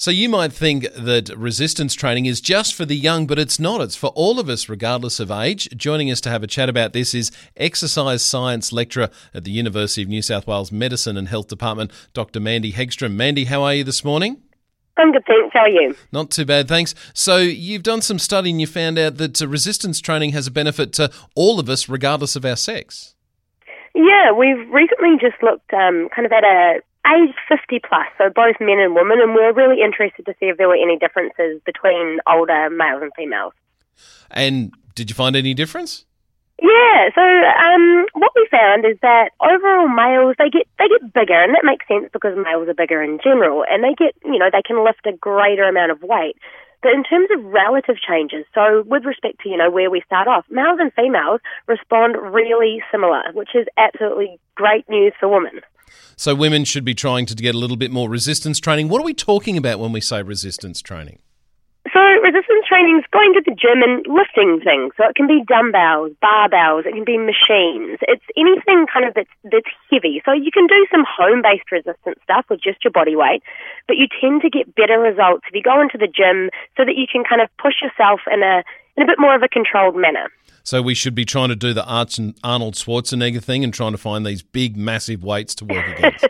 So you might think that resistance training is just for the young, but it's not. It's for all of us, regardless of age. Joining us to have a chat about this is exercise science lecturer at the University of New South Wales Medicine and Health Department, Dr. Mandy Hegstrom. Mandy, how are you this morning? I'm good, thanks. How are you? Not too bad, thanks. So you've done some study and you found out that resistance training has a benefit to all of us, regardless of our sex. Yeah, we've recently just looked kind of at a age 50 plus, so both men and women, and we were really interested to see if there were any differences between older males and females. And did you find any difference? Yeah, so what we found is that overall males, they get bigger, and that makes sense because males are bigger in general, and they can lift a greater amount of weight. But in terms of relative changes, so with respect to, where we start off, males and females respond really similar, which is absolutely great news for women. So women should be trying to get a little bit more resistance training. What are we talking about when we say resistance training? So resistance training is going to the gym and lifting things. So it can be dumbbells, barbells, it can be machines. It's anything kind of that's heavy. So you can do some home-based resistance stuff with just your body weight, but you tend to get better results if you go into the gym so that you can kind of push yourself in a bit more of a controlled manner. So we should be trying to do the Arnold Schwarzenegger thing and trying to find these big, massive weights to work against.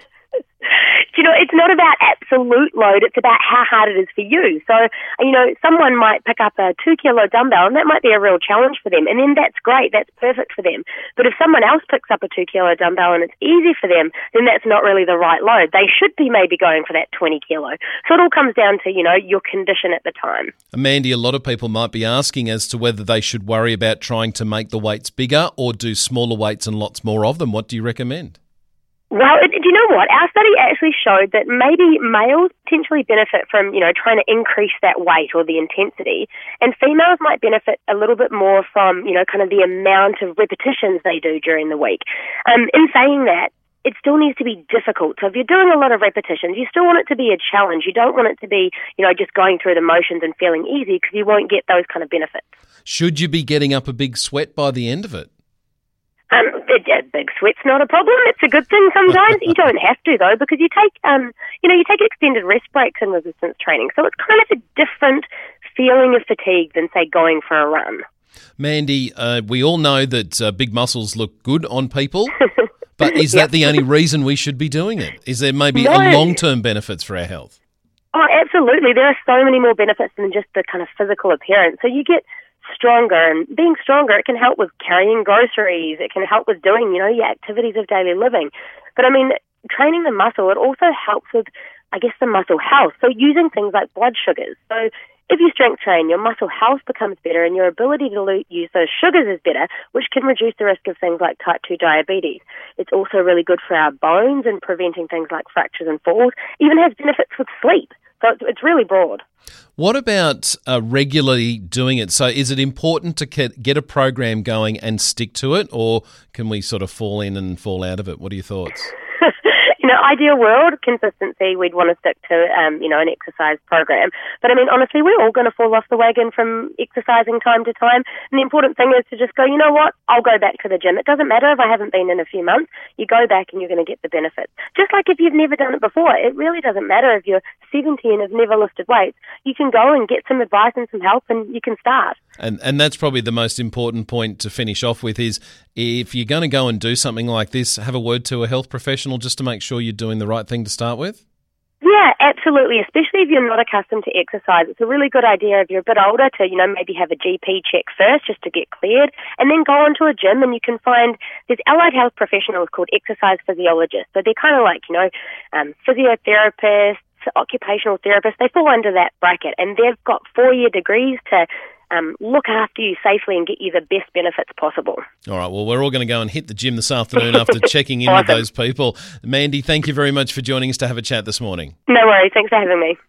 It's not about absolute load, it's about how hard it is for you. So, someone might pick up a 2-kilo dumbbell and that might be a real challenge for them, and then that's great, that's perfect for them. But if someone else picks up a 2-kilo dumbbell and it's easy for them, then that's not really the right load. They should be maybe going for that 20 kilo. So it all comes down to, your condition at the time. Mandy, a lot of people might be asking as to whether they should worry about trying to make the weights bigger or do smaller weights and lots more of them. What do you recommend? Well, do you know what? Our study actually showed that maybe males potentially benefit from, trying to increase that weight or the intensity, and females might benefit a little bit more from, kind of the amount of repetitions they do during the week. In saying that, it still needs to be difficult. So if you're doing a lot of repetitions, you still want it to be a challenge. You don't want it to be, just going through the motions and feeling easy, because you won't get those kind of benefits. Should you be getting up a big sweat by the end of it? A big sweat's not a problem. It's a good thing sometimes. You don't have to, though, because you take, you take extended rest breaks in resistance training. So it's kind of a different feeling of fatigue than, say, going for a run. Mandy, we all know that big muscles look good on people, but is that the only reason we should be doing it? Is there maybe a long-term benefits for our health? Oh, absolutely. There are so many more benefits than just the kind of physical appearance. So you get stronger, and being stronger, it can help with carrying groceries, it can help with doing, your activities of daily living. But training the muscle, it also helps with, the muscle health. So using things like blood sugars. So if you strength train, your muscle health becomes better and your ability to use those sugars is better, which can reduce the risk of things like type 2 diabetes. It's also really good for our bones and preventing things like fractures and falls. Even has benefits with sleep. So it's really broad. What about regularly doing it? So is it important to get a program going and stick to it, or can we sort of fall in and fall out of it? What are your thoughts? Ideal world, consistency, we'd want to stick to, an exercise program. But, honestly, we're all going to fall off the wagon from exercising time to time. And the important thing is to just go, you know what, I'll go back to the gym. It doesn't matter if I haven't been in a few months. You go back and you're going to get the benefits. Just like if you've never done it before, it really doesn't matter if you're 70 and have never lifted weights. You can go and get some advice and some help and you can start. And that's probably the most important point to finish off with is if you're going to go and do something like this, have a word to a health professional just to make sure you're doing the right thing to start with? Yeah, absolutely, especially if you're not accustomed to exercise. It's a really good idea if you're a bit older to, maybe have a GP check first just to get cleared, and then go onto a gym and you can find there's allied health professionals called exercise physiologists. So they're kind of like, physiotherapists, occupational therapists. They fall under that bracket, and they've got 4-year degrees to look after you safely and get you the best benefits possible. All right, well, we're all going to go and hit the gym this afternoon after checking in with those people. Mandy, thank you very much for joining us to have a chat this morning. No worries. Thanks for having me.